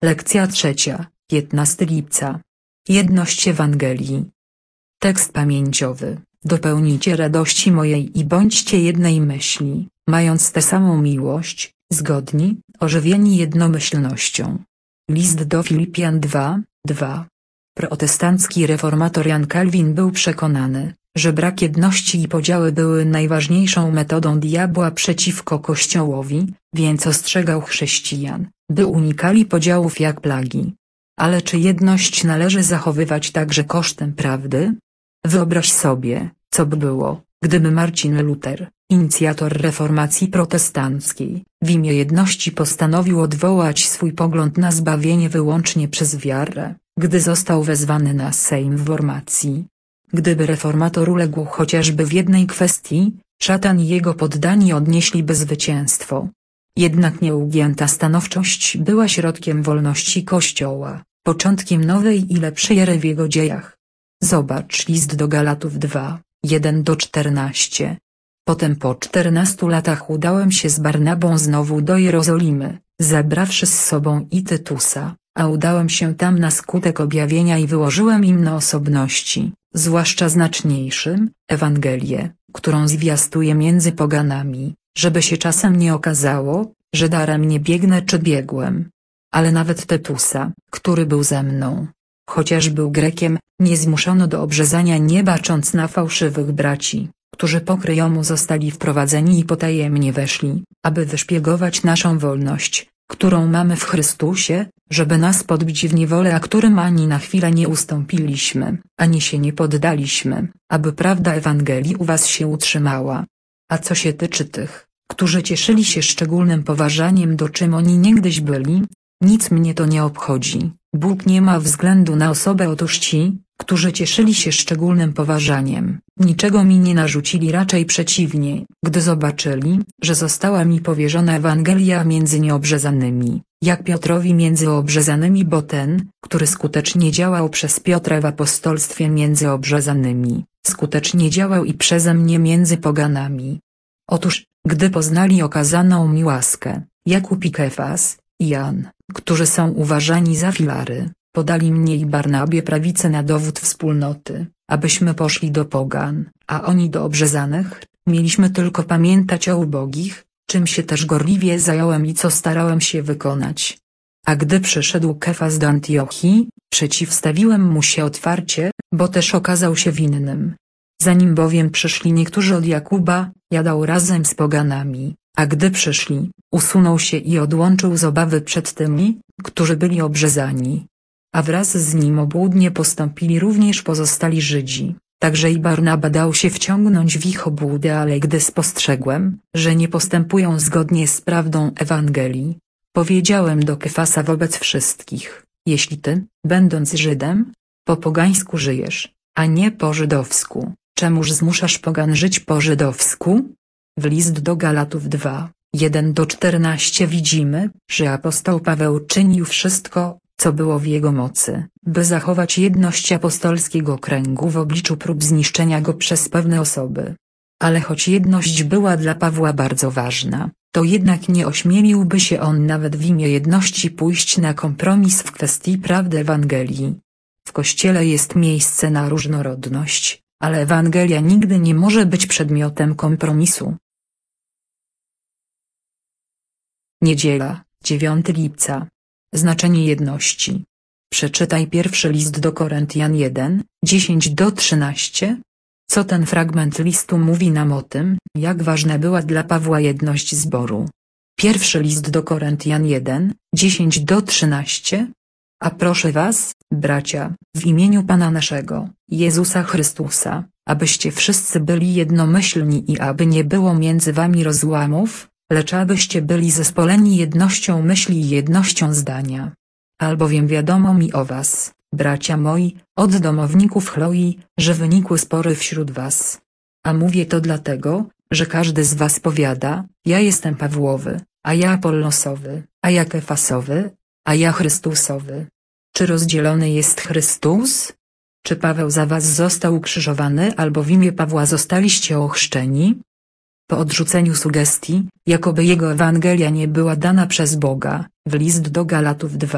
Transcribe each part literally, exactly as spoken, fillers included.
Lekcja trzecia, piętnastego lipca. Jedność Ewangelii. Tekst pamięciowy. Dopełnijcie radości mojej i bądźcie jednej myśli, mając tę samą miłość, zgodni, ożywieni jednomyślnością. List do Filipian dwa, dwa. Protestancki reformator Jan Kalwin był przekonany, że brak jedności i podziały były najważniejszą metodą diabła przeciwko Kościołowi, więc ostrzegał chrześcijan, by unikali podziałów jak plagi. Ale czy jedność należy zachowywać także kosztem prawdy? Wyobraź sobie, co by było, gdyby Marcin Luter, inicjator reformacji protestanckiej, w imię jedności postanowił odwołać swój pogląd na zbawienie wyłącznie przez wiarę, gdy został wezwany na Sejm w Wormacji. Gdyby reformator uległ chociażby w jednej kwestii, szatan i jego poddani odnieśliby zwycięstwo. Jednak nieugięta stanowczość była środkiem wolności Kościoła, początkiem nowej i lepszej ery w jego dziejach. Zobacz list do Galatów dwa, jeden do czternastu. Potem po czternastu latach udałem się z Barnabą znowu do Jerozolimy, zabrawszy z sobą i Tytusa, a udałem się tam na skutek objawienia i wyłożyłem im na osobności, zwłaszcza znaczniejszym, Ewangelię, którą zwiastuję między poganami, żeby się czasem nie okazało, że daremnie biegnę czy biegłem. Ale nawet Tytusa, który był ze mną, chociaż był Grekiem, nie zmuszono do obrzezania, nie bacząc na fałszywych braci, którzy pokryjomu zostali wprowadzeni i potajemnie weszli, aby wyszpiegować naszą wolność, którą mamy w Chrystusie, żeby nas podbić w niewolę, a którym ani na chwilę nie ustąpiliśmy, ani się nie poddaliśmy, aby prawda Ewangelii u was się utrzymała. A co się tyczy tych, którzy cieszyli się szczególnym poważaniem, do czym oni niegdyś byli, nic mnie to nie obchodzi. Bóg nie ma względu na osobę. Otóż ci, którzy cieszyli się szczególnym poważaniem, niczego mi nie narzucili, raczej przeciwnie, gdy zobaczyli, że została mi powierzona Ewangelia między nieobrzezanymi, jak Piotrowi między obrzezanymi, bo ten, który skutecznie działał przez Piotra w apostolstwie między obrzezanymi, skutecznie działał i przeze mnie między poganami. Otóż, gdy poznali okazaną mi łaskę, Jakub i Kefas, i Jan, którzy są uważani za filary, podali mnie i Barnabie prawicę na dowód wspólnoty, abyśmy poszli do pogan, a oni do obrzezanych. Mieliśmy tylko pamiętać o ubogich, czym się też gorliwie zająłem i co starałem się wykonać. A gdy przyszedł Kefas do Antiochii, przeciwstawiłem mu się otwarcie, bo też okazał się winnym. Zanim bowiem przyszli niektórzy od Jakuba, jadał razem z poganami, a gdy przyszli, usunął się i odłączył z obawy przed tymi, którzy byli obrzezani. A wraz z nim obłudnie postąpili również pozostali Żydzi, także i Barnaba dał się wciągnąć w ich obłudę, ale gdy spostrzegłem, że nie postępują zgodnie z prawdą Ewangelii, powiedziałem do Kefasa wobec wszystkich: jeśli ty, będąc Żydem, po pogańsku żyjesz, a nie po żydowsku, czemuż zmuszasz pogan żyć po żydowsku? W list do Galatów dwa, jeden do czternastu widzimy, że apostoł Paweł czynił wszystko, co było w jego mocy, by zachować jedność apostolskiego kręgu w obliczu prób zniszczenia go przez pewne osoby. Ale choć jedność była dla Pawła bardzo ważna, to jednak nie ośmieliłby się on nawet w imię jedności pójść na kompromis w kwestii prawdy Ewangelii. W Kościele jest miejsce na różnorodność, ale Ewangelia nigdy nie może być przedmiotem kompromisu. Niedziela, dziewiątego lipca. Znaczenie jedności. Przeczytaj pierwszy list do Koryntian jeden, dziesięć do trzynastu. Co ten fragment listu mówi nam o tym, jak ważna była dla Pawła jedność zboru? Pierwszy list do Koryntian jeden, dziesięć do trzynastu. A proszę was, bracia, w imieniu Pana naszego, Jezusa Chrystusa, abyście wszyscy byli jednomyślni i aby nie było między wami rozłamów, lecz abyście byli zespoleni jednością myśli i jednością zdania. Albowiem wiadomo mi o was, bracia moi, od domowników Chloi, że wynikły spory wśród was. A mówię to dlatego, że każdy z was powiada: ja jestem Pawłowy, a ja Apollosowy, a ja Kefasowy, a ja Chrystusowy. Czy rozdzielony jest Chrystus? Czy Paweł za was został ukrzyżowany, albo w imię Pawła zostaliście ochrzczeni? Po odrzuceniu sugestii, jakoby jego Ewangelia nie była dana przez Boga, w list do Galatów dwa,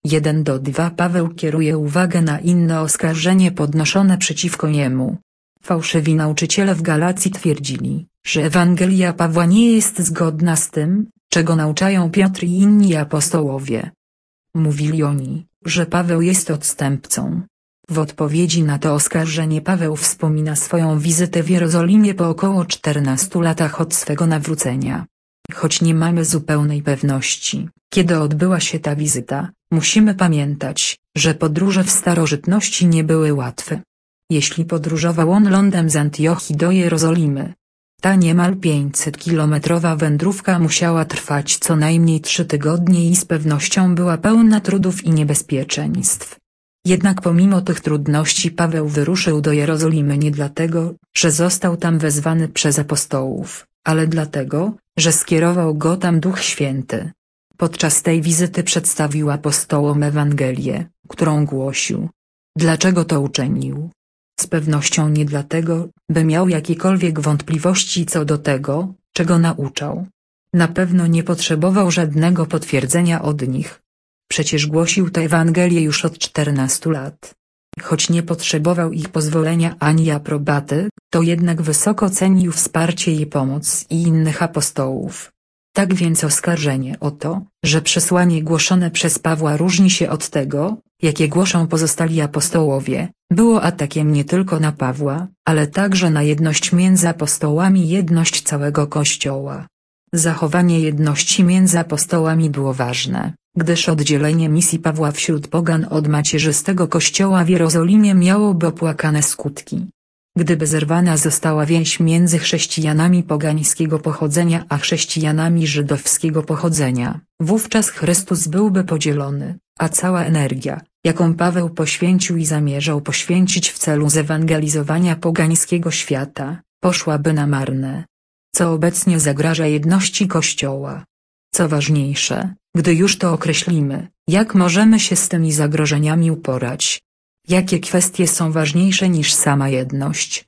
jeden do dwa Paweł kieruje uwagę na inne oskarżenie podnoszone przeciwko niemu. Fałszywi nauczyciele w Galacji twierdzili, że Ewangelia Pawła nie jest zgodna z tym, czego nauczają Piotr i inni apostołowie. Mówili oni, że Paweł jest odstępcą. W odpowiedzi na to oskarżenie Paweł wspomina swoją wizytę w Jerozolimie po około czternastu latach od swego nawrócenia. Choć nie mamy zupełnej pewności, kiedy odbyła się ta wizyta, musimy pamiętać, że podróże w starożytności nie były łatwe. Jeśli podróżował on lądem z Antiochii do Jerozolimy, ta niemal pięćsetkilometrowa wędrówka musiała trwać co najmniej trzy tygodnie i z pewnością była pełna trudów i niebezpieczeństw. Jednak pomimo tych trudności Paweł wyruszył do Jerozolimy nie dlatego, że został tam wezwany przez apostołów, ale dlatego, że skierował go tam Duch Święty. Podczas tej wizyty przedstawił apostołom Ewangelię, którą głosił. Dlaczego to uczynił? Z pewnością nie dlatego, by miał jakiekolwiek wątpliwości co do tego, czego nauczał. Na pewno nie potrzebował żadnego potwierdzenia od nich. Przecież głosił tę Ewangelię już od czternastu lat. Choć nie potrzebował ich pozwolenia ani aprobaty, to jednak wysoko cenił wsparcie i pomoc i innych apostołów. Tak więc oskarżenie o to, że przesłanie głoszone przez Pawła różni się od tego, jakie głoszą pozostali apostołowie, było atakiem nie tylko na Pawła, ale także na jedność między apostołami i jedność całego Kościoła. Zachowanie jedności między apostołami było ważne, gdyż oddzielenie misji Pawła wśród pogan od macierzystego Kościoła w Jerozolimie miałoby opłakane skutki. Gdyby zerwana została więź między chrześcijanami pogańskiego pochodzenia a chrześcijanami żydowskiego pochodzenia, wówczas Chrystus byłby podzielony, a cała energia, jaką Paweł poświęcił i zamierzał poświęcić w celu zewangelizowania pogańskiego świata, poszłaby na marne. Co obecnie zagraża jedności Kościoła. Co ważniejsze, gdy już to określimy, jak możemy się z tymi zagrożeniami uporać? Jakie kwestie są ważniejsze niż sama jedność?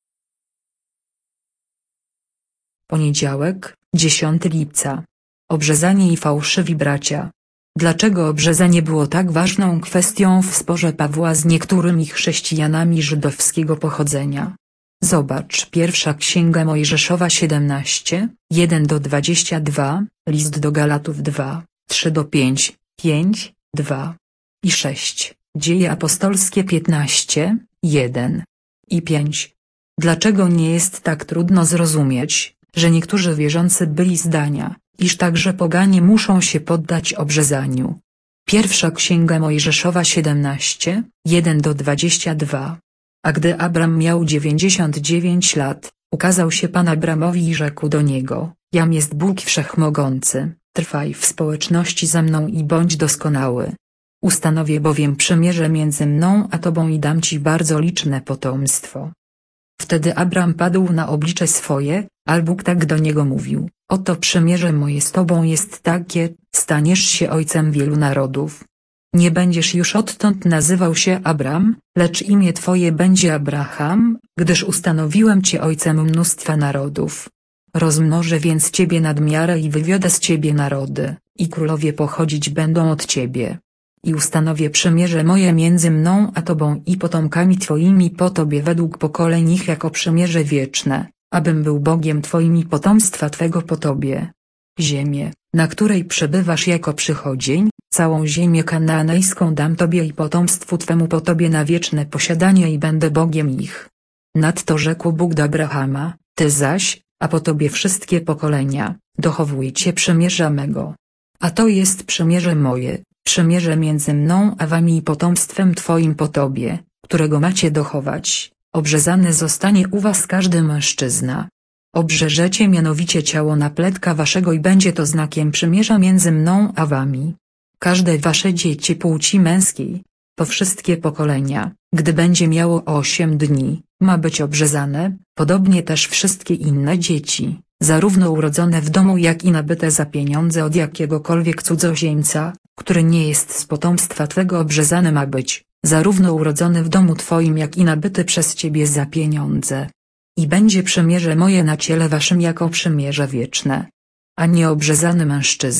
Poniedziałek, dziesiątego lipca. Obrzezanie i fałszywi bracia. Dlaczego obrzezanie było tak ważną kwestią w sporze Pawła z niektórymi chrześcijanami żydowskiego pochodzenia? Zobacz Pierwsza Księga Mojżeszowa siedemnaście, jeden do dwudziestu dwóch, List do Galatów dwa, trzy do pięciu, pięć, dwa i sześć, Dzieje Apostolskie piętnaście, jeden i pięć. Dlaczego nie jest tak trudno zrozumieć, że niektórzy wierzący byli zdania, iż także poganie muszą się poddać obrzezaniu? Pierwsza Księga Mojżeszowa siedemnaście, jeden do dwudziestu dwóch. A gdy Abram miał dziewięćdziesiąt dziewięć lat, ukazał się Pan Abramowi i rzekł do niego: Jam jest Bóg Wszechmogący, trwaj w społeczności ze mną i bądź doskonały. Ustanowię bowiem przymierze między mną a tobą i dam ci bardzo liczne potomstwo. Wtedy Abram padł na oblicze swoje, a Bóg tak do niego mówił: Oto przymierze moje z tobą jest takie, staniesz się ojcem wielu narodów. Nie będziesz już odtąd nazywał się Abram, lecz imię twoje będzie Abraham, gdyż ustanowiłem cię ojcem mnóstwa narodów. Rozmnożę więc ciebie nad miarę i wywiodę z ciebie narody, i królowie pochodzić będą od ciebie. I ustanowię przymierze moje między mną a tobą i potomkami twoimi po tobie według pokoleń ich jako przymierze wieczne, abym był Bogiem twoim i potomstwa twego po tobie. Ziemię, na której przebywasz jako przychodzień, całą ziemię kanaanejską dam tobie i potomstwu twemu po tobie na wieczne posiadanie i będę Bogiem ich. Nadto rzekł Bóg do Abrahama: Ty zaś, a po tobie wszystkie pokolenia, dochowujcie przymierza mego. A to jest przymierze moje, przymierze między mną a wami i potomstwem twoim po tobie, którego macie dochować. Obrzezany zostanie u was każdy mężczyzna. Obrzeżecie mianowicie ciało napletka waszego i będzie to znakiem przymierza między mną a wami. Każde wasze dziecię płci męskiej, po wszystkie pokolenia, gdy będzie miało osiem dni, ma być obrzezane, podobnie też wszystkie inne dzieci, zarówno urodzone w domu jak i nabyte za pieniądze od jakiegokolwiek cudzoziemca, który nie jest z potomstwa twego obrzezany ma być, zarówno urodzony w domu twoim jak i nabyty przez ciebie za pieniądze. I będzie przymierze moje na ciele waszym jako przymierze wieczne. A nieobrzezany mężczyzna,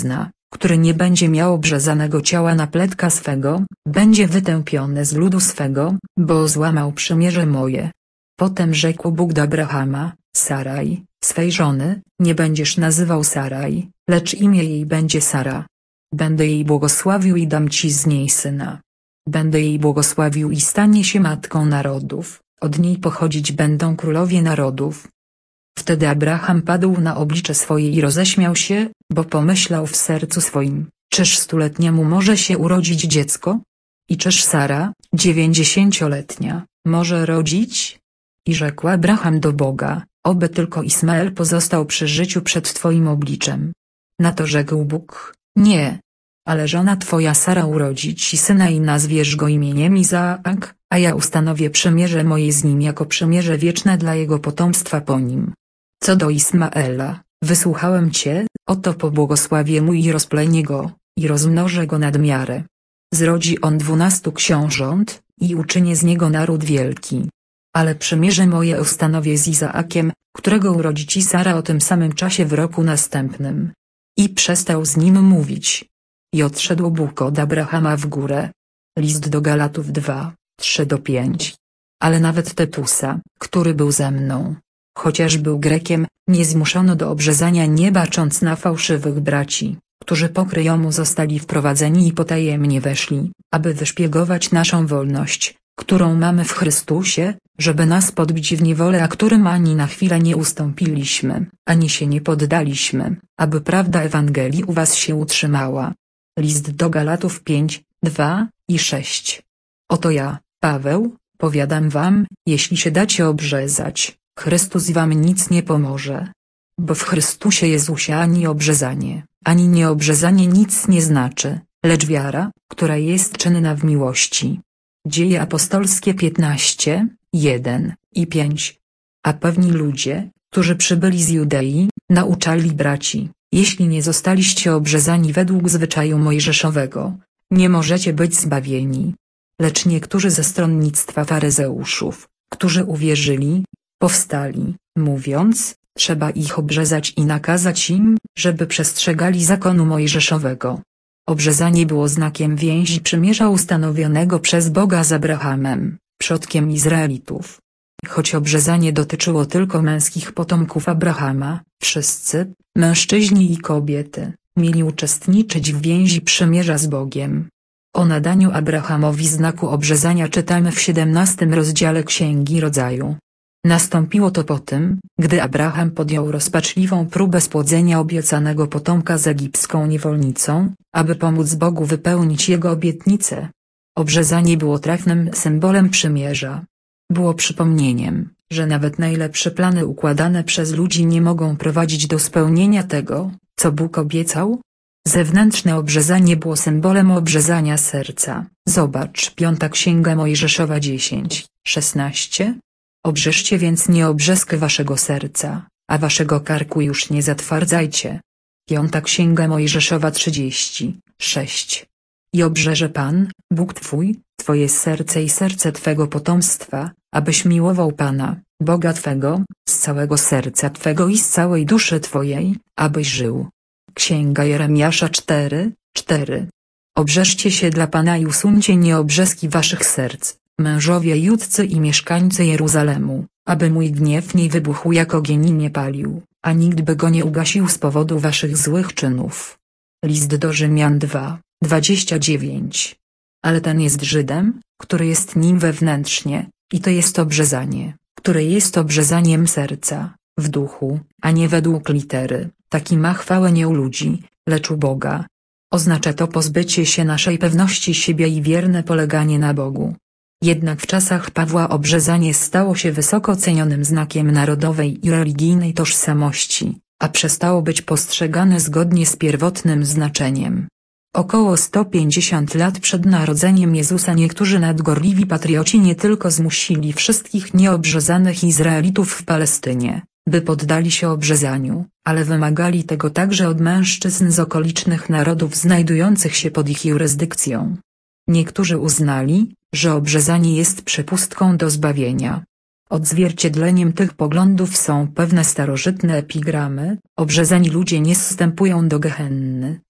który nie będzie miał obrzezanego ciała na pletka swego, będzie wytępiony z ludu swego, bo złamał przymierze moje. Potem rzekł Bóg do Abrahama: Saraj, swej żony, nie będziesz nazywał Saraj, lecz imię jej będzie Sara. Będę jej błogosławił i dam ci z niej syna. Będę jej błogosławił i stanie się matką narodów, od niej pochodzić będą królowie narodów. Wtedy Abraham padł na oblicze swoje i roześmiał się, bo pomyślał w sercu swoim: czyż stuletniemu może się urodzić dziecko? I czyż Sara, dziewięćdziesięcioletnia, może rodzić? I rzekł Abraham do Boga: oby tylko Ismael pozostał przy życiu przed twoim obliczem. Na to rzekł Bóg: nie. Ale żona twoja Sara urodzi ci syna i nazwiesz go imieniem Izaak, a ja ustanowię przymierze moje z nim jako przymierze wieczne dla jego potomstwa po nim. Co do Ismaela, wysłuchałem cię, oto pobłogosławię mu i rozplenię go, i rozmnożę go nad miarę. Zrodzi on dwunastu książąt, i uczynię z niego naród wielki. Ale przymierze moje ustanowię z Izaakiem, którego urodzi ci Sara o tym samym czasie w roku następnym. I przestał z nim mówić. I odszedł Bóg od Abrahama w górę. List do Galatów dwa, trzy do pięć. Ale nawet Tytusa, który był ze mną, chociaż był Grekiem, nie zmuszono do obrzezania, nie bacząc na fałszywych braci, którzy pokryjomu zostali wprowadzeni i potajemnie weszli, aby wyszpiegować naszą wolność, którą mamy w Chrystusie, żeby nas podbić w niewolę, a którym ani na chwilę nie ustąpiliśmy, ani się nie poddaliśmy, aby prawda Ewangelii u was się utrzymała. List do Galatów pięć, dwa i sześć. Oto ja, Paweł, powiadam wam, jeśli się dacie obrzezać, Chrystus wam nic nie pomoże. Bo w Chrystusie Jezusie ani obrzezanie, ani nieobrzezanie nic nie znaczy, lecz wiara, która jest czynna w miłości. Dzieje apostolskie piętnaście, jeden i pięć. A pewni ludzie, którzy przybyli z Judei, nauczali braci: jeśli nie zostaliście obrzezani według zwyczaju mojżeszowego, nie możecie być zbawieni. Lecz niektórzy ze stronnictwa faryzeuszów, którzy uwierzyli, powstali, mówiąc: trzeba ich obrzezać i nakazać im, żeby przestrzegali zakonu mojżeszowego. Obrzezanie było znakiem więzi przymierza ustanowionego przez Boga z Abrahamem, przodkiem Izraelitów. Choć obrzezanie dotyczyło tylko męskich potomków Abrahama, wszyscy, mężczyźni i kobiety, mieli uczestniczyć w więzi przymierza z Bogiem. O nadaniu Abrahamowi znaku obrzezania czytamy w siedemnastym rozdziale Księgi Rodzaju. Nastąpiło to po tym, gdy Abraham podjął rozpaczliwą próbę spłodzenia obiecanego potomka z egipską niewolnicą, aby pomóc Bogu wypełnić jego obietnicę. Obrzezanie było trafnym symbolem przymierza. Było przypomnieniem, że nawet najlepsze plany układane przez ludzi nie mogą prowadzić do spełnienia tego, co Bóg obiecał. Zewnętrzne obrzezanie było symbolem obrzezania serca. Zobacz Piąta Księga Mojżeszowa dziesięć, szesnaście. Obrzeżcie więc nie obrzeskę waszego serca, a waszego karku już nie zatwardzajcie. Piąta Księga Mojżeszowa trzydzieści, sześć. I obrzeże Pan, Bóg twój, twoje serce i serce twego potomstwa, abyś miłował Pana, Boga twego, z całego serca twego i z całej duszy twojej, abyś żył. Księga Jeremiasza cztery, cztery. Obrzeżcie się dla Pana i usuńcie nieobrzeski waszych serc, mężowie Judcy i mieszkańcy Jeruzalemu, aby mój gniew nie wybuchł jak ogień i nie palił, a nikt by go nie ugasił z powodu waszych złych czynów. List do Rzymian dwa, dwadzieścia dziewięć. Ale ten jest Żydem, który jest nim wewnętrznie, i to jest obrzezanie, które jest obrzezaniem serca, w duchu, a nie według litery. Taki ma chwałę nie u ludzi, lecz u Boga. Oznacza to pozbycie się naszej pewności siebie i wierne poleganie na Bogu. Jednak w czasach Pawła obrzezanie stało się wysoko cenionym znakiem narodowej i religijnej tożsamości, a przestało być postrzegane zgodnie z pierwotnym znaczeniem. Około sto pięćdziesiąt lat przed narodzeniem Jezusa niektórzy nadgorliwi patrioci nie tylko zmusili wszystkich nieobrzezanych Izraelitów w Palestynie, by poddali się obrzezaniu, ale wymagali tego także od mężczyzn z okolicznych narodów znajdujących się pod ich jurysdykcją. Niektórzy uznali, że obrzezanie jest przepustką do zbawienia. Odzwierciedleniem tych poglądów są pewne starożytne epigramy: obrzezani ludzie nie zstępują do gehenny,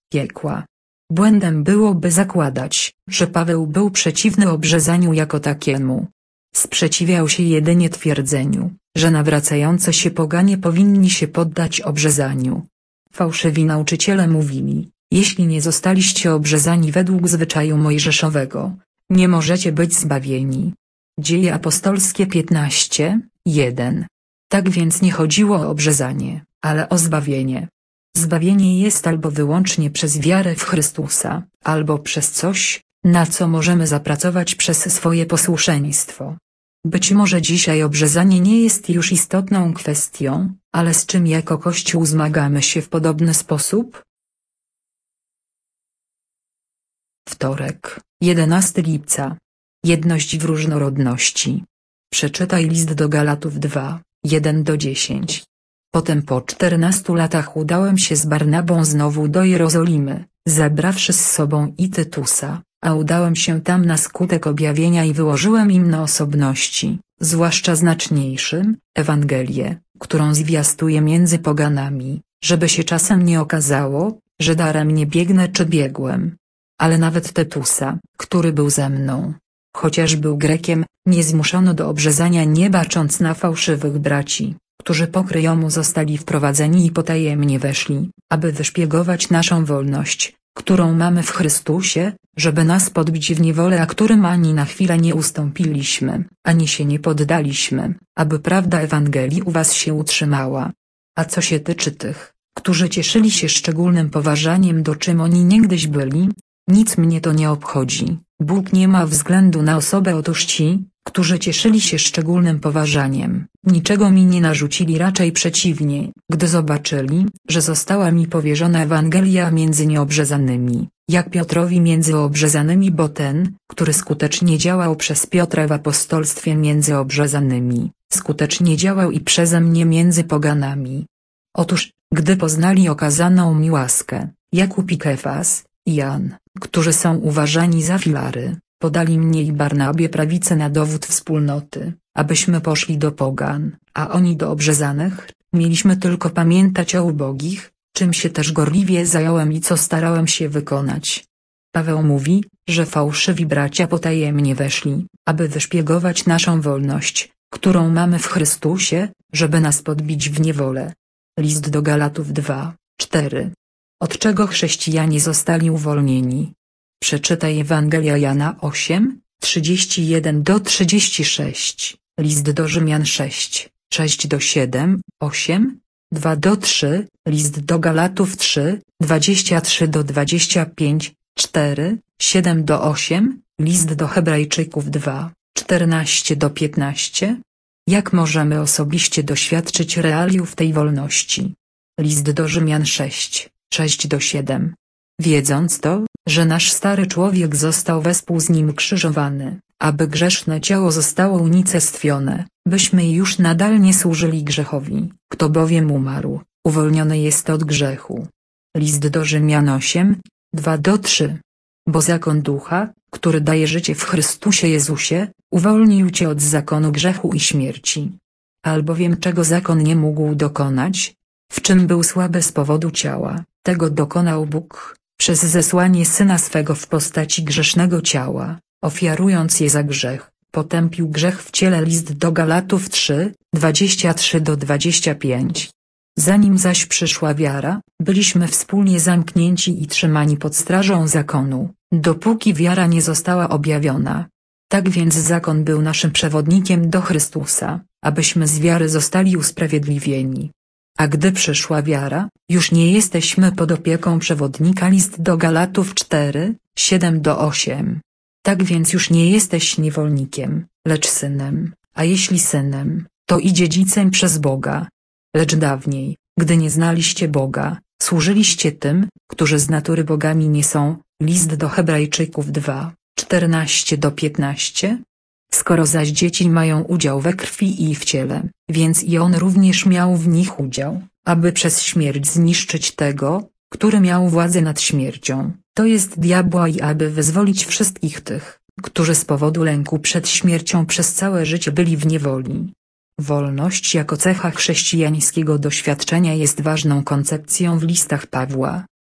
piekła. Błędem byłoby zakładać, że Paweł był przeciwny obrzezaniu jako takiemu. Sprzeciwiał się jedynie twierdzeniu, że nawracające się poganie powinni się poddać obrzezaniu. Fałszywi nauczyciele mówili: jeśli nie zostaliście obrzezani według zwyczaju mojżeszowego, nie możecie być zbawieni. Dzieje apostolskie piętnaście, jeden. Tak więc nie chodziło o obrzezanie, ale o zbawienie. Zbawienie jest albo wyłącznie przez wiarę w Chrystusa, albo przez coś, na co możemy zapracować przez swoje posłuszeństwo. Być może dzisiaj obrzezanie nie jest już istotną kwestią, ale z czym jako Kościół zmagamy się w podobny sposób? Wtorek, jedenastego lipca. Jedność w różnorodności. Przeczytaj list do Galatów dwa, jeden do dziesięć. Potem po czternastu latach udałem się z Barnabą znowu do Jerozolimy, zabrawszy z sobą i Tytusa, a udałem się tam na skutek objawienia i wyłożyłem im na osobności, zwłaszcza znaczniejszym, Ewangelię, którą zwiastuję między poganami, żeby się czasem nie okazało, że daremnie biegnę czy biegłem. Ale nawet Tytusa, który był ze mną, chociaż był Grekiem, nie zmuszono do obrzezania, nie bacząc na fałszywych braci, którzy pokryjomu zostali wprowadzeni i potajemnie weszli, aby wyszpiegować naszą wolność, którą mamy w Chrystusie, żeby nas podbić w niewolę, a którym ani na chwilę nie ustąpiliśmy, ani się nie poddaliśmy, aby prawda Ewangelii u was się utrzymała. A co się tyczy tych, którzy cieszyli się szczególnym poważaniem, do czym oni niegdyś byli, nic mnie to nie obchodzi. Bóg nie ma względu na osobę. Otóż ci, którzy cieszyli się szczególnym poważaniem, niczego mi nie narzucili, raczej przeciwnie, gdy zobaczyli, że została mi powierzona Ewangelia między nieobrzezanymi, jak Piotrowi między obrzezanymi, bo ten, który skutecznie działał przez Piotra w apostolstwie między obrzezanymi, skutecznie działał i przeze mnie między poganami. Otóż, gdy poznali okazaną mi łaskę, Jakub i Kefas, i Jan, którzy są uważani za filary, podali mnie i Barnabie prawicę na dowód wspólnoty, abyśmy poszli do pogan, a oni do obrzezanych. Mieliśmy tylko pamiętać o ubogich, czym się też gorliwie zająłem i co starałem się wykonać. Paweł mówi, że fałszywi bracia potajemnie weszli, aby wyszpiegować naszą wolność, którą mamy w Chrystusie, żeby nas podbić w niewolę. List do Galatów dwa, cztery. Od czego chrześcijanie zostali uwolnieni? Przeczytaj Ewangelia Jana osiem, trzydzieści jeden do trzydziestu sześciu, list do Rzymian sześć, sześć do siedem, osiem, dwa do trzech, list do Galatów trzy, dwadzieścia trzy do dwudziestu pięciu, cztery, siedem do ośmiu, list do Hebrajczyków dwa, czternaście do piętnastu. Jak możemy osobiście doświadczyć realiów tej wolności? List do Rzymian sześć, sześć do siedmiu. Wiedząc to, że nasz stary człowiek został wespół z nim krzyżowany, aby grzeszne ciało zostało unicestwione, byśmy już nadal nie służyli grzechowi, kto bowiem umarł, uwolniony jest od grzechu. List do Rzymian osiem, dwa do trzech. Bo zakon ducha, który daje życie w Chrystusie Jezusie, uwolnił cię od zakonu grzechu i śmierci. Albowiem czego zakon nie mógł dokonać, w czym był słaby z powodu ciała, tego dokonał Bóg, przez zesłanie Syna swego w postaci grzesznego ciała, ofiarując je za grzech, potępił grzech w ciele. List do Galatów trzy, dwadzieścia trzy do dwudziestu pięciu. Zanim zaś przyszła wiara, byliśmy wspólnie zamknięci i trzymani pod strażą zakonu, dopóki wiara nie została objawiona. Tak więc zakon był naszym przewodnikiem do Chrystusa, abyśmy z wiary zostali usprawiedliwieni. A gdy przyszła wiara, już nie jesteśmy pod opieką przewodnika. List do Galatów cztery, siedem do ośmiu. Tak więc już nie jesteś niewolnikiem, lecz synem, a jeśli synem, to i dziedzicem przez Boga. Lecz dawniej, gdy nie znaliście Boga, służyliście tym, którzy z natury bogami nie są. List do Hebrajczyków dwa, czternaście do piętnastu. Skoro zaś dzieci mają udział we krwi i w ciele, więc i on również miał w nich udział, aby przez śmierć zniszczyć tego, który miał władzę nad śmiercią, to jest diabła, i aby wyzwolić wszystkich tych, którzy z powodu lęku przed śmiercią przez całe życie byli w niewoli. Wolność jako cecha chrześcijańskiego doświadczenia jest ważną koncepcją w listach Pawła.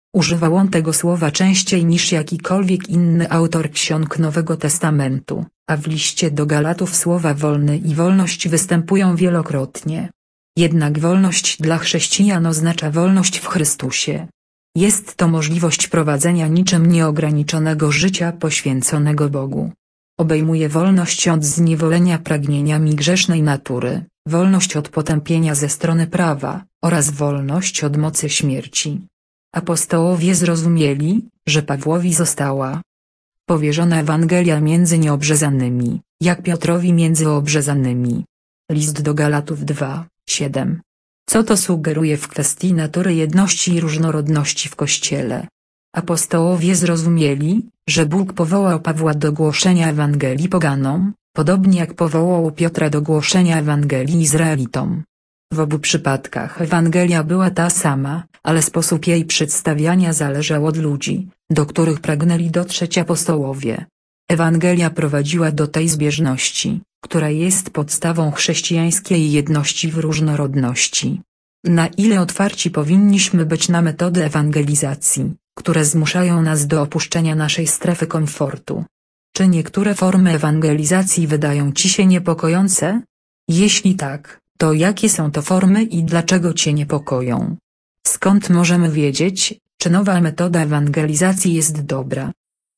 Używał on tego słowa częściej niż jakikolwiek inny autor ksiąg Nowego Testamentu, a w liście do Galatów słowa wolny i wolność występują wielokrotnie. Jednak wolność dla chrześcijan oznacza wolność w Chrystusie. Jest to możliwość prowadzenia niczym nieograniczonego życia poświęconego Bogu. Obejmuje wolność od zniewolenia pragnieniami grzesznej natury, wolność od potępienia ze strony prawa, oraz wolność od mocy śmierci. Apostołowie zrozumieli, że Pawłowi została powierzona Ewangelia między nieobrzezanymi, jak Piotrowi między obrzezanymi. List do Galatów dwa, siedem. Co to sugeruje w kwestii natury jedności i różnorodności w Kościele? Apostołowie zrozumieli, że Bóg powołał Pawła do głoszenia Ewangelii poganom, podobnie jak powołał Piotra do głoszenia Ewangelii Izraelitom. W obu przypadkach Ewangelia była ta sama, ale sposób jej przedstawiania zależał od ludzi, do których pragnęli dotrzeć apostołowie. Ewangelia prowadziła do tej zbieżności, która jest podstawą chrześcijańskiej jedności w różnorodności. Na ile otwarci powinniśmy być na metody ewangelizacji, które zmuszają nas do opuszczenia naszej strefy komfortu? Czy niektóre formy ewangelizacji wydają Ci się niepokojące? Jeśli tak, to jakie są to formy i dlaczego Cię niepokoją? Skąd możemy wiedzieć, czy nowa metoda ewangelizacji jest dobra?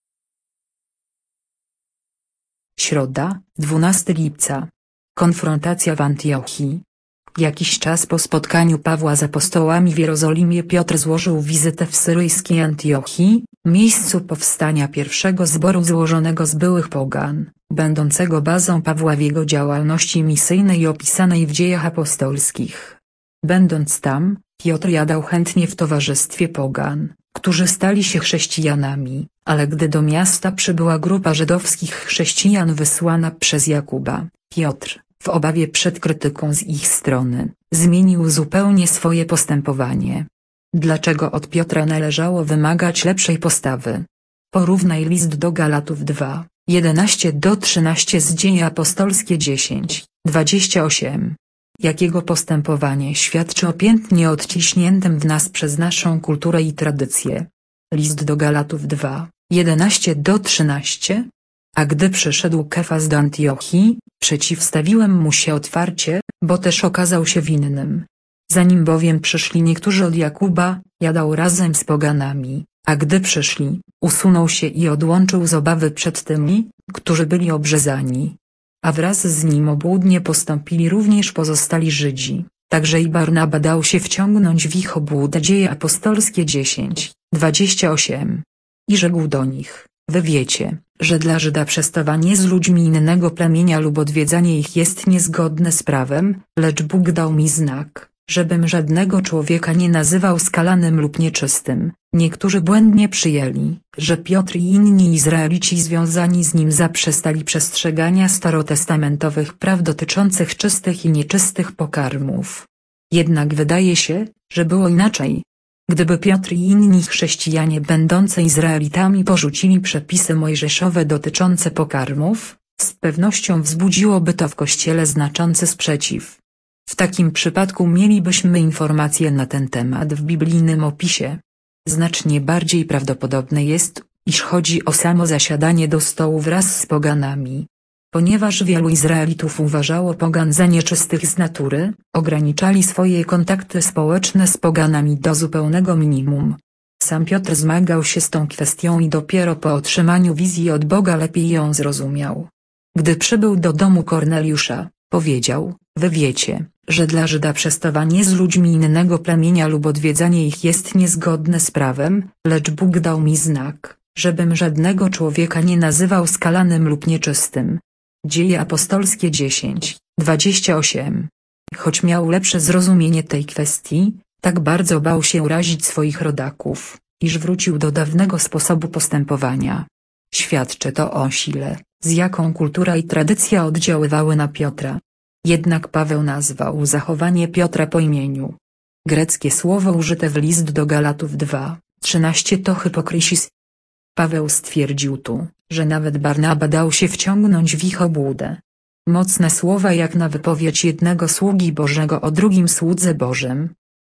Środa, dwunastego lipca. Konfrontacja w Antiochii. Jakiś czas po spotkaniu Pawła z apostołami w Jerozolimie Piotr złożył wizytę w syryjskiej Antiochii, miejscu powstania pierwszego zboru złożonego z byłych pogan, będącego bazą Pawła w jego działalności misyjnej opisanej w Dziejach Apostolskich. Będąc tam, Piotr jadał chętnie w towarzystwie pogan, którzy stali się chrześcijanami, ale gdy do miasta przybyła grupa żydowskich chrześcijan wysłana przez Jakuba, Piotr, w obawie przed krytyką z ich strony, zmienił zupełnie swoje postępowanie. Dlaczego od Piotra należało wymagać lepszej postawy? Porównaj list do Galatów dwa, jedenaście do trzynastu z Dzieje Apostolskie dziesięć, dwadzieścia osiem. Jakiego postępowanie świadczy o piętnie odciśniętym w nas przez naszą kulturę i tradycję? List do Galatów dwa, jedenaście do trzynastu. A gdy przyszedł Kefas do Antiochii, przeciwstawiłem mu się otwarcie, bo też okazał się winnym. Zanim bowiem przyszli niektórzy od Jakuba, jadał razem z poganami, a gdy przyszli, usunął się i odłączył z obawy przed tymi, którzy byli obrzezani. A wraz z nim obłudnie postąpili również pozostali Żydzi, także i Barnaba dał się wciągnąć w ich obłudę. Dzieje Apostolskie dziesięć, dwadzieścia osiem. I rzekł do nich: wy wiecie, że dla Żyda przestawanie z ludźmi innego plemienia lub odwiedzanie ich jest niezgodne z prawem, lecz Bóg dał mi znak, żebym żadnego człowieka nie nazywał skalanym lub nieczystym. Niektórzy błędnie przyjęli, że Piotr i inni Izraelici związani z nim zaprzestali przestrzegania starotestamentowych praw dotyczących czystych i nieczystych pokarmów. Jednak wydaje się, że było inaczej. Gdyby Piotr i inni chrześcijanie będący Izraelitami porzucili przepisy mojżeszowe dotyczące pokarmów, z pewnością wzbudziłoby to w Kościele znaczący sprzeciw. W takim przypadku mielibyśmy informacje na ten temat w biblijnym opisie. Znacznie bardziej prawdopodobne jest, iż chodzi o samo zasiadanie do stołu wraz z poganami. Ponieważ wielu Izraelitów uważało pogan za nieczystych z natury, ograniczali swoje kontakty społeczne z poganami do zupełnego minimum. Sam Piotr zmagał się z tą kwestią i dopiero po otrzymaniu wizji od Boga lepiej ją zrozumiał. Gdy przybył do domu Korneliusza, powiedział: wy wiecie, że dla Żyda przestawanie z ludźmi innego plemienia lub odwiedzanie ich jest niezgodne z prawem, lecz Bóg dał mi znak, żebym żadnego człowieka nie nazywał skalanym lub nieczystym. Dzieje Apostolskie dziesięć, dwadzieścia osiem. Choć miał lepsze zrozumienie tej kwestii, tak bardzo bał się urazić swoich rodaków, iż wrócił do dawnego sposobu postępowania. Świadczy to o sile, z jaką kultura i tradycja oddziaływały na Piotra. Jednak Paweł nazwał zachowanie Piotra po imieniu. Greckie słowo użyte w list do Galatów dwa, trzynaście to hypokrysis. Paweł stwierdził tu, że nawet Barnaba dał się wciągnąć w ich obłudę. Mocne słowa jak na wypowiedź jednego sługi Bożego o drugim słudze Bożym.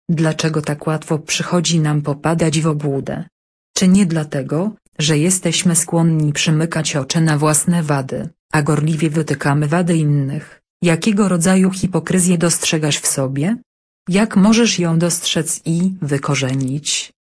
Dlaczego tak łatwo przychodzi nam popadać w obłudę? Czy nie dlatego, że jesteśmy skłonni przymykać oczy na własne wady, a gorliwie wytykamy wady innych? Jakiego rodzaju hipokryzję dostrzegasz w sobie? Jak możesz ją dostrzec i wykorzenić?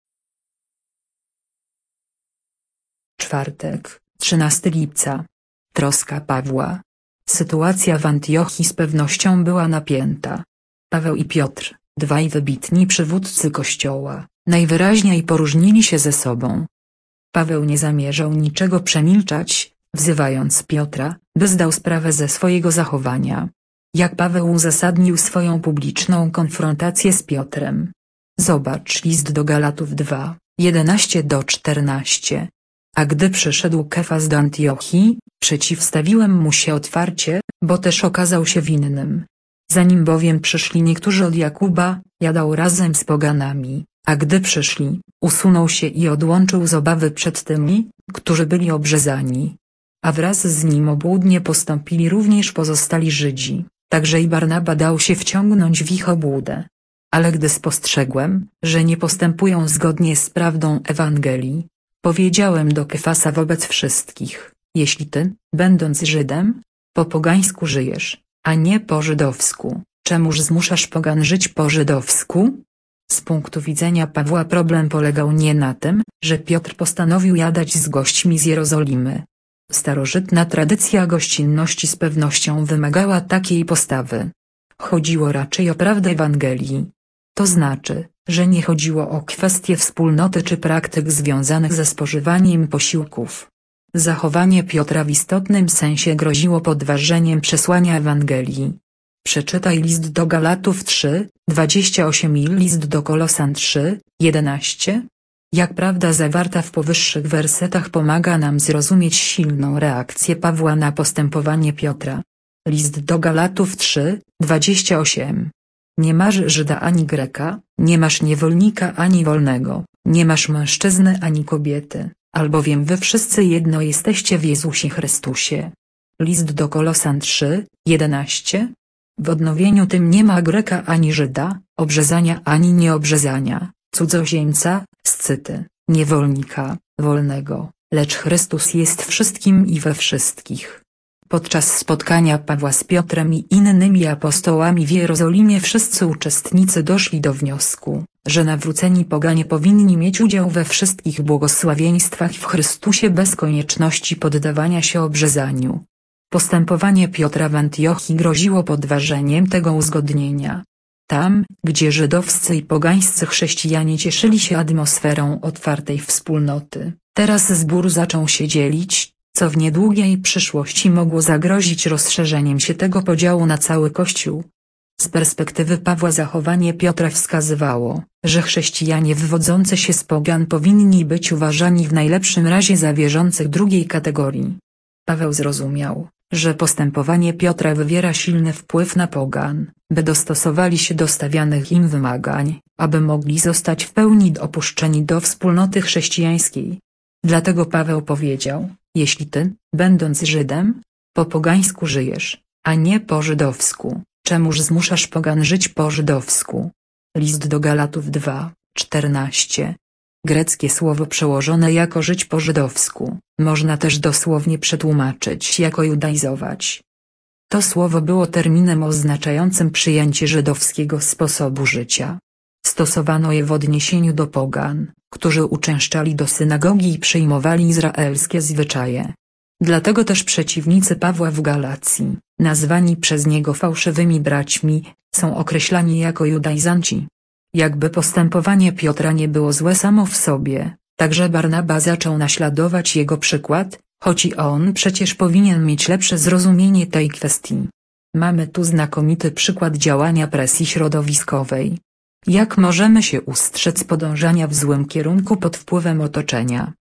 Czwartek, trzynastego lipca. Troska Pawła. Sytuacja w Antiochii z pewnością była napięta. Paweł i Piotr, dwaj wybitni przywódcy Kościoła, najwyraźniej poróżnili się ze sobą. Paweł nie zamierzał niczego przemilczać, wzywając Piotra, by zdał sprawę ze swojego zachowania. Jak Paweł uzasadnił swoją publiczną konfrontację z Piotrem? Zobacz list do Galatów dwa, jedenaście do czternastu. A gdy przyszedł Kefas do Antiochii, przeciwstawiłem mu się otwarcie, bo też okazał się winnym. Zanim bowiem przyszli niektórzy od Jakuba, jadał razem z poganami, a gdy przyszli, usunął się i odłączył z obawy przed tymi, którzy byli obrzezani. A wraz z nim obłudnie postąpili również pozostali Żydzi, także i Barnaba dał się wciągnąć w ich obłudę. Ale gdy spostrzegłem, że nie postępują zgodnie z prawdą Ewangelii, powiedziałem do Kefasa wobec wszystkich: jeśli ty, będąc Żydem, po pogańsku żyjesz, a nie po żydowsku, czemuż zmuszasz pogan żyć po żydowsku? Z punktu widzenia Pawła problem polegał nie na tym, że Piotr postanowił jadać z gośćmi z Jerozolimy. Starożytna tradycja gościnności z pewnością wymagała takiej postawy. Chodziło raczej o prawdę Ewangelii. To znaczy, że nie chodziło o kwestie wspólnoty czy praktyk związanych ze spożywaniem posiłków. Zachowanie Piotra w istotnym sensie groziło podważeniem przesłania Ewangelii. Przeczytaj list do Galatów trzy, dwadzieścia osiem i list do Kolosan trzy, jedenaście. Jak prawda zawarta w powyższych wersetach pomaga nam zrozumieć silną reakcję Pawła na postępowanie Piotra. List do Galatów trzy, dwadzieścia osiem. Nie masz Żyda ani Greka, nie masz niewolnika ani wolnego, nie masz mężczyzny ani kobiety, albowiem wy wszyscy jedno jesteście w Jezusie Chrystusie. List do Kolosan trzy, jedenaście. W odnowieniu tym nie ma Greka ani Żyda, obrzezania ani nieobrzezania, cudzoziemca, scyty, niewolnika, wolnego, lecz Chrystus jest wszystkim i we wszystkich. Podczas spotkania Pawła z Piotrem i innymi apostołami w Jerozolimie wszyscy uczestnicy doszli do wniosku, że nawróceni poganie powinni mieć udział we wszystkich błogosławieństwach w Chrystusie bez konieczności poddawania się obrzezaniu. Postępowanie Piotra w Antiochii groziło podważeniem tego uzgodnienia. Tam, gdzie żydowscy i pogańscy chrześcijanie cieszyli się atmosferą otwartej wspólnoty, teraz zbór zaczął się dzielić, co w niedługiej przyszłości mogło zagrozić rozszerzeniem się tego podziału na cały Kościół. Z perspektywy Pawła zachowanie Piotra wskazywało, że chrześcijanie wywodzący się z pogan powinni być uważani w najlepszym razie za wierzących drugiej kategorii. Paweł zrozumiał, że postępowanie Piotra wywiera silny wpływ na pogan, by dostosowali się do stawianych im wymagań, aby mogli zostać w pełni dopuszczeni do wspólnoty chrześcijańskiej. Dlatego Paweł powiedział: jeśli ty, będąc Żydem, po pogańsku żyjesz, a nie po żydowsku, czemuż zmuszasz pogan żyć po żydowsku? List do Galatów dwa, czternaście. Greckie słowo przełożone jako żyć po żydowsku, można też dosłownie przetłumaczyć jako judaizować. To słowo było terminem oznaczającym przyjęcie żydowskiego sposobu życia. Stosowano je w odniesieniu do pogan, którzy uczęszczali do synagogi i przyjmowali izraelskie zwyczaje. Dlatego też przeciwnicy Pawła w Galacji, nazwani przez niego fałszywymi braćmi, są określani jako judaizanci. Jakby postępowanie Piotra nie było złe samo w sobie, także Barnaba zaczął naśladować jego przykład, choć i on przecież powinien mieć lepsze zrozumienie tej kwestii. Mamy tu znakomity przykład działania presji środowiskowej. Jak możemy się ustrzec podążania w złym kierunku pod wpływem otoczenia?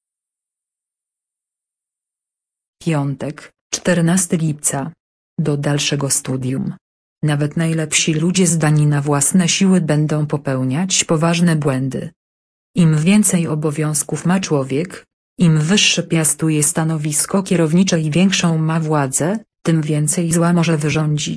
Piątek, czternastego lipca. Do dalszego studium. Nawet najlepsi ludzie zdani na własne siły będą popełniać poważne błędy. Im więcej obowiązków ma człowiek, im wyższe piastuje stanowisko kierownicze i większą ma władzę, tym więcej zła może wyrządzić,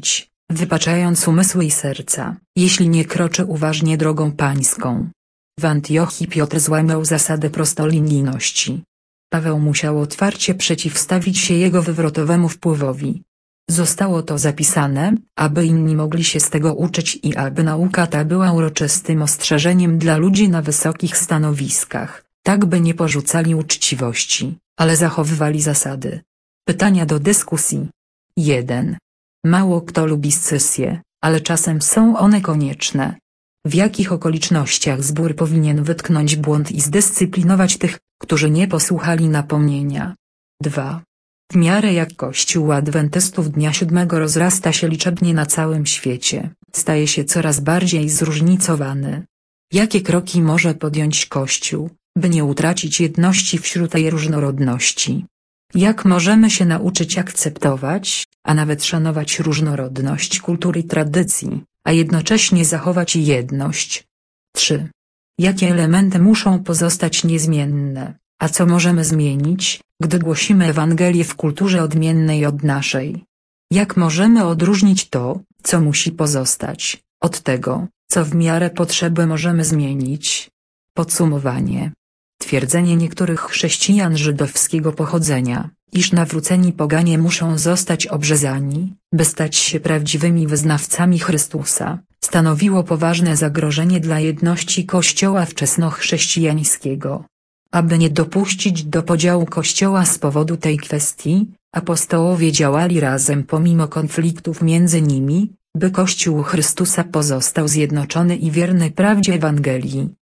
wypaczając umysły i serca, jeśli nie kroczy uważnie drogą pańską. W Antiochii Piotr złamał zasadę prostolinijności. Paweł musiał otwarcie przeciwstawić się jego wywrotowemu wpływowi. Zostało to zapisane, aby inni mogli się z tego uczyć i aby nauka ta była uroczystym ostrzeżeniem dla ludzi na wysokich stanowiskach, tak by nie porzucali uczciwości, ale zachowywali zasady. Pytania do dyskusji. jeden. Mało kto lubi scysje, ale czasem są one konieczne. W jakich okolicznościach zbór powinien wytknąć błąd i zdyscyplinować tych, którzy nie posłuchali napomnienia? dwa. W miarę jak Kościół Adwentystów Dnia Siódmego rozrasta się liczebnie na całym świecie, staje się coraz bardziej zróżnicowany. Jakie kroki może podjąć Kościół, by nie utracić jedności wśród tej różnorodności? Jak możemy się nauczyć akceptować, a nawet szanować różnorodność kultur i tradycji, a jednocześnie zachować jedność? trzy. Jakie elementy muszą pozostać niezmienne, a co możemy zmienić, gdy głosimy Ewangelię w kulturze odmiennej od naszej? Jak możemy odróżnić to, co musi pozostać, od tego, co w miarę potrzeby możemy zmienić? Podsumowanie. Twierdzenie niektórych chrześcijan żydowskiego pochodzenia, iż nawróceni poganie muszą zostać obrzezani, by stać się prawdziwymi wyznawcami Chrystusa, stanowiło poważne zagrożenie dla jedności Kościoła wczesnochrześcijańskiego. Aby nie dopuścić do podziału Kościoła z powodu tej kwestii, apostołowie działali razem pomimo konfliktów między nimi, by Kościół Chrystusa pozostał zjednoczony i wierny prawdzie Ewangelii.